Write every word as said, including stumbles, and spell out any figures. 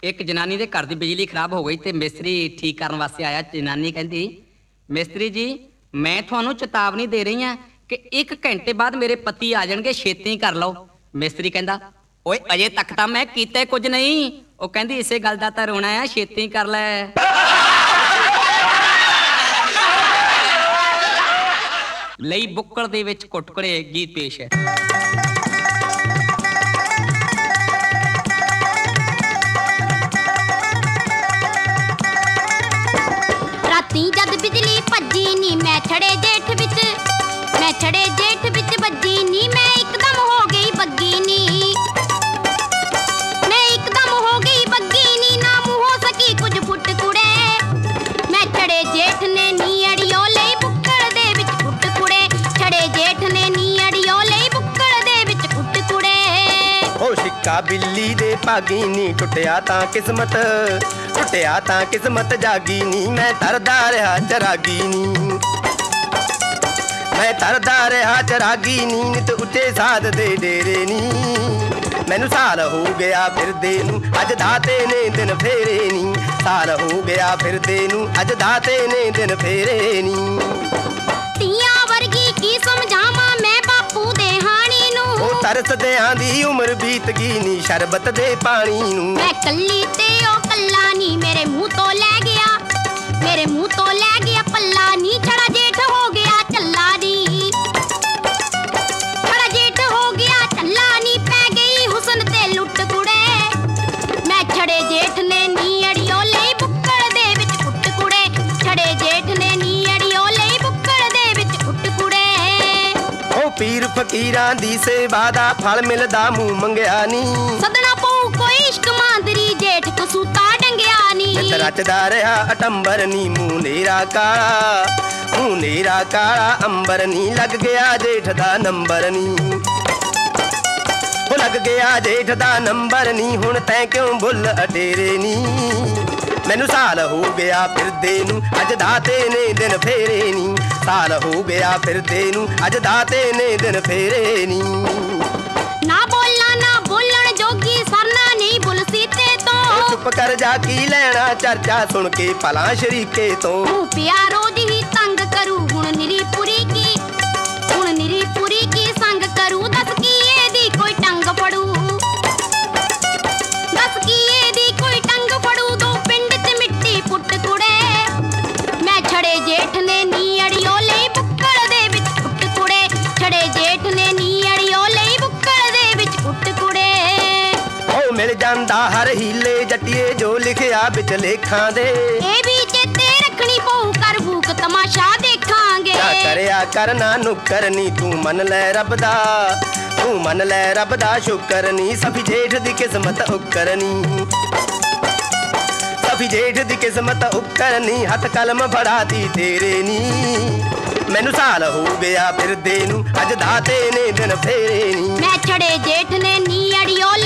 एक जनानी दे घर दी बिजली खराब हो गई ते मिस्त्री ठीक करन वास्ते आया। जनानी कहंदी मिस्त्री जी मैं तुहानू चेतावनी दे रही हां कि एक घंटे बाद मेरे पति आ जाणगे, छेती कर लो। मिस्त्री कहंदा ओए अजे तक तां मैं कीता कुछ नहीं। ओ कहंदी इसे गल दा तां रोना है, छेती कर लै। ਲਈ ਬੁੱਕਲ ਦੇ ਵਿੱਚ ਕੁੱਟਕੜੇ ਗੀਤ ਪੇਸ਼ ਹੈ। ਰਾਤੀ ਜਦ ਬਿਜਲੀ ਭੱਜੀ ਨੀ ਮੈਂ ਛੜੇ ਜੇਠ ਵਿੱਚ, ਮੈਂ ਛੜੇ ਜੇਠ ਵਿੱਚ ਵੱਜੀ ਨੀ ਮੈਂ ਇੱਕਦਮ ਹੋ ਗਈ ਬੱਗੀ ਨੀ, ਮੈਂ ਇੱਕਦਮ ਹੋ ਗਈ ਬੱਗੀ ਨੀ ਨਾ ਮੂੰਹ ਹੋ ਸਕੀ ਕੁਝ ਫੁੱਟ ਕੁੜੇ। ਮੈਂ ਛੜੇ ਜੇਠ ਨੇ ਨੀ ਅੜਿਓ ਲਈ ਬੁੱਕਲ ਦੇ ਵਿੱਚ ਫੁੱਟ ਕੁੜੇ, ਛੜੇ ਜੇਠ ਨੇ ਨੀ ਅੜਿਓ ਲਈ ਬੁੱਕਲ ਦੇ ਵਿੱਚ ਫੁੱਟ ਕੁੜੇ। ਉਹ ਸਿੱਕਾ ਬਿੱਲੀ ਦੇ ਭਾਗੀ ਨੀ ਟੁੱਟਿਆ ਤਾਂ ਕਿਸਮਤ, ਟੁੱਟਿਆ ਤਾਂ ਕਿਸਮਤ ਜਾਗੀ ਨੀ ਮੈਂ ਤਰਦਾ ਰਿਹਾ ਚਰਾਗੀ ਨੀ, ਮੈਂ ਤਰਦਾ ਰਿਹਾ ਚਰਾਗੀ ਨੀ ਨਿਤ ਉੱਚੇ ਸਾਧ ਦੇ ਡੇਰੇ ਨੀ। ਮੈਨੂੰ ਸਾਲ ਹੋ ਗਿਆ ਫਿਰਦੇ ਨੂੰ ਅੱਜ ਦਾਤੇ ਨੇ ਦਿਨ ਫੇਰੇ ਨੀ, ਸਾਲ ਹੋ ਗਿਆ ਫਿਰਦੇ ਨੂੰ ਅੱਜ ਦਾਤੇ ਨੇ ਦਿਨ ਫੇਰੇ ਨੀ। ਧੀਆਂ ਵਰਗੀ ਕੀ ਸਮਝਾਵਾਂ ਮੈਂ ਬਾਪੂ ਦੇ ਹਾਣੀ ਨੂੰ, ਉਹ ਤਰਸਦਿਆਂ ਦੀ ਉਮਰ ਬੀਤ ਗਈ ਨੀ ਸ਼ਰਬਤ ਦੇ ਪਾਣੀ ਨੂੰ। ਮੈਂ ਕੱਲੀ ਤੇ ਉਹ ਕੱਲਾ ਨੀ ਮੇਰੇ ਮੂੰਹ ਤੋਂ ਲੈ ਗਿਆ, ਮੇਰੇ ਮੂੰਹ ਤੋਂ ਲੈ ਗਿਆ ਪੱਲਾ ਨੀ ਛੜਾ ਜੇਠ ਹੋ ਗਿਆ ਚੱਲਾ ਨੀ, ਛੜਾ ਜੇਠ ਹੋ ਗਿਆ ਚੱਲਾ ਨੀ ਪੈ ਗਈ ਹੁਸਨ ਤੇ ਲੁੱਟ ਕੁੜੇ। ਮੈਂ ਛੜੇ ਜੇਠ ਨੇ ਨੀ ਅੜਿਓ ਲਈ ਬੁੱਕਲ ਦੇ ਵਿੱਚ ਫੁੱਟ ਕੁੜੇ, ਛੜੇ ਜੇਠ ਨੇ ਨੀ ਅੜਿਓ ਲਈ ਬੁੱਕਲ ਦੇ ਵਿੱਚ ਫੁੱਟ ਕੁੜੇ। ਉਹ ਪੀਰ ਫਕੀਰਾਂ ਦੀ ਸੇਵਾ ਦਾ ਫਲ ਮਿਲਦਾ ਮੂੰਹ ਮੰਗਿਆ ਨੀ, ਸਦਨਾ ਪਊ ਕੋਈ ਇਸ਼ਕ ਮਾਂਦਰੀ ਜੇਠ ਕਸੂਤਾ ਡੰਗਿਆ ਨੀ। ਨਿਤ ਰਚਦਾ ਰਿਹਾ ਅਟੰਬਰ ਨੀ ਮੂੰਹ ਨੇਰਾ ਕਾਲਾ, ਮੂੰਹ ਨੇਰਾ ਕਾਲਾ ਅੰਬਰ ਨੀ ਲੱਗ ਗਿਆ ਜੇਠ ਦਾ ਨੰਬਰ ਨੀ, ਉਹ ਲੱਗ ਗਿਆ ਜੇਠ ਦਾ ਨੰਬਰ ਨੀ ਹੁਣ ਤੈਂ ਕਿਉਂ ਬੁੱਲ ਅਡੇਰੇ ਨੀ। ਮੈਨੂੰ ਸਾਲ ਹੋ ਗਿਆ ਫਿਰਦੇ ਨੂੰ ਅੱਜ ਦਾਤੇ ਨੇ ਦਿਨ ਫੇਰੇ ਨੀ, ਸਾਲ ਹੋ ਗਿਆ ਫਿਰਦੇ ਨੂੰ ਅੱਜ ਦਾਤੇ ਨੇ ਦਿਨ ਫੇਰੇ ਨੀ। ਨਾ ਬੋਲਾਂ ਨਾ ਬੋਲਣ ਜੋਗੀ ਸਰਨਾ ਨਹੀਂ ਬੁਲ ਸੀਤੇ ਤੋਂ, ਚੁੱਪ ਕਰ ਜਾ ਕੀ ਲੈਣਾ ਚਰਚਾ ਸੁਣ ਕੇ ਭਲਾ ਸ਼ਰੀਕੇ ਤੋਂ। ਤੂੰ ਪਿਆ ਰੋਜ਼ ਹੀ ਤੰਗ ਕਰੂ ਹੁਣ ਨਿਰੀ ਪੁਰੀ ਕੀ, ਹੁਣ ਨਿਰੀ ਪੁਰੀ ਕੀ ਸੰਗ ਕਰੂ ਦੱਸ ਕੀ ਇਹਦੀ ਕੋਈ ਟੰਗ ਫੜੂ, ਦੱਸ ਕੀ ਇਹਦੀ ਕੋਈ ਟੰਗ ਫੜੂ ਦੋ ਪਿੰਡ 'ਚ ਮਿੱਟੀ ਪੁੱਟ ਕੁੜੇ। ਮੈਂ ਛੜੇ ਜੇਠ ਨੇ ਨੀ ਅੜਿਓ ਲਈ ਬੁੱਕਲ ਦੇ ਵਿੱਚ ਫੁੱਟ ਕੁੜੇ, ਛੜੇ ਜੇਠ ਨੇ ਨੀ ਅੜਿਓ ਲਈ ਬੁੱਕਲ ਦੇ ਵਿੱਚ ਫੁੱਟ ਕੁੜੇ। ਉਹ ਮਿਲ ਜਾਂਦਾ ਹਰ ਹੀਲੇ ਜੱਟੀਏ ਜੋ ਲਿਖਿਆ ਵਿੱਚ ਲੇਖਾਂ ਦੇ, ਇਹ ਵੀ ਚੇਤੇ ਰੱਖਣੀ ਪਊ ਕਰ ਭੂਕ ਤਮਾਸ਼ਾ ਦੇਖਾਂਗੇ। ਨਾ ਕਰਿਆ ਕਰਨਾ ਨੁੱਕਰ ਨੀ ਤੂੰ ਮੰਨ ਲੈ ਰੱਬ ਦਾ, ਤੂੰ ਮੰਨ ਲੈ ਰੱਬ ਦਾ ਸ਼ੁਕਰ ਨੀ ਸਫੀ ਜੇਠ ਦੀ ਕਿਸਮਤ ਉੱਕਰ ਨੀ, ਸਫੀ ਜੇਠ ਦੀ ਕਿਸਮਤ ਉੱਕਰ ਨੀ ਹੱਥ ਕਲਮ ਫੜਾਤੀ ਤੇਰੇ ਨੀ। ਮੈਨੂੰ ਸਾਲ ਹੋ ਗਿਆ ਫਿਰਦੇ ਨੂੰ ਅੱਜ ਦਾਤੇ ਨੇ ਦਿਨ ਫੇਰੇ ਨੀ, ਮੈਂ ਛੜੇ ਜੇਠ ਨੇ ਨੀ ਅੜਿਓ